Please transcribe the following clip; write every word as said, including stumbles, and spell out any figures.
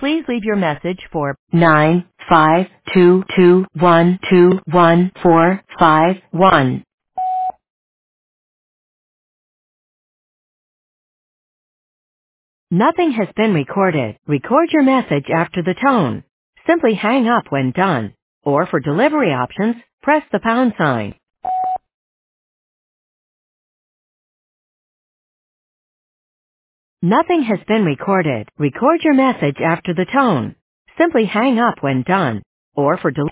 Please leave your message for nine five two two one two one four five one. Nothing has been recorded. Record your message after the tone. Simply hang up when done. Or for delivery options, press the pound sign. Nothing has been recorded. Record your message after the tone. Simply hang up when done. Or for delivery